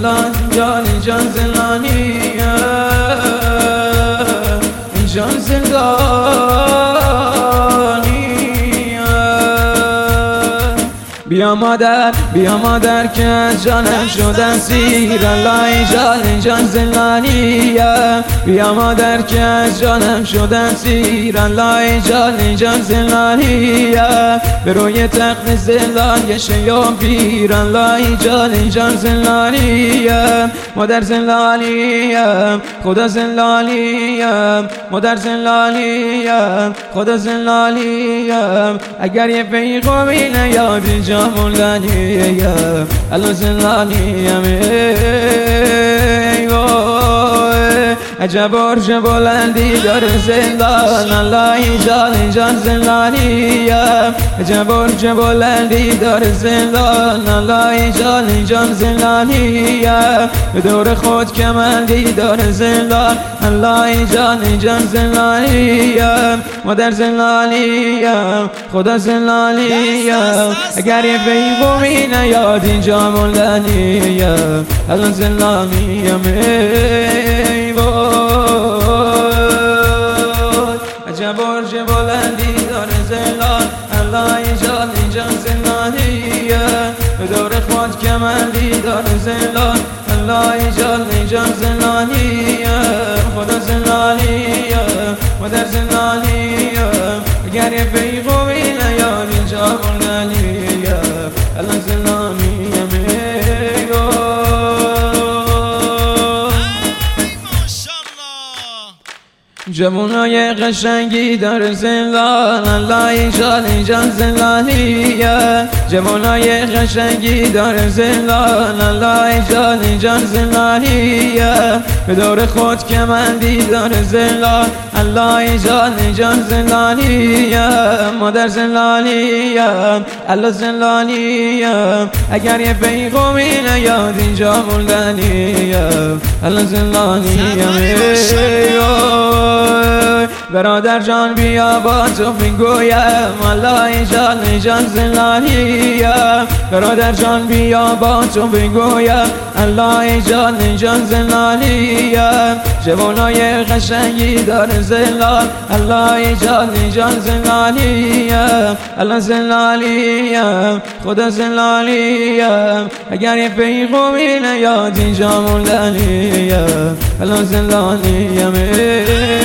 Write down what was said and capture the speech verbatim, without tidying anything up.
زندان جان جان زندانیه جان زندانیه بیا مادر بیا مادر که از جانم شدن سیر الله جان جان زندانیه بیا مادر که از جانم شدن سیر الله جان جان زندانیه به روی تخت زندان یه شیام پیر الله جان جان زندانیه مادر زندانیه خدا زندانیه مادر زندانیه خدا زندانیه اگر یه پیغامی نیابی جا موندنیه الان زندانیم ای وای عجب برج بلندی داره زندان الله جان جان زندانیه عجب برج بلندی داره زندان الله جان جان زندانیه به دور خود کمندی داره زندان الله جان جان زندانیه مادر زندانیه خدا زندانیه اگر یه پیغامی نیاد اینجا موندنیه الان زندانیم ای وای عجب برج بلندی داره زندان الله جان جان زندانیه به دور خود کمندی داره زندان الله جان جان زندانیه خدا زندانیه مادر زندانیه اگر یه پیغامی نیاد اینجا موندنیه الان زندانیم ای جوانای قشنگی در زندان الله جان جان زندانیه جوانای قشنگی در زندان الله جان جان زندانیه به دور خود کمندی در زندان الله جان جان زندانیه مادر زندانیه الله زندانیه اگر یه پیغامی نیاد اینجا موندنیه الله زندانیم برادر جان بیا با تو میگویم الله جان جان زندانیه برادر جان بیا با تو میگویم الله جان جان زندانیه جوانای قشنگی داره زندان الله جان جان زندانیه الله زندانیه خدا زندانیه اگر یه پیغامی نیاد اینجا موندنیه الله زندانیم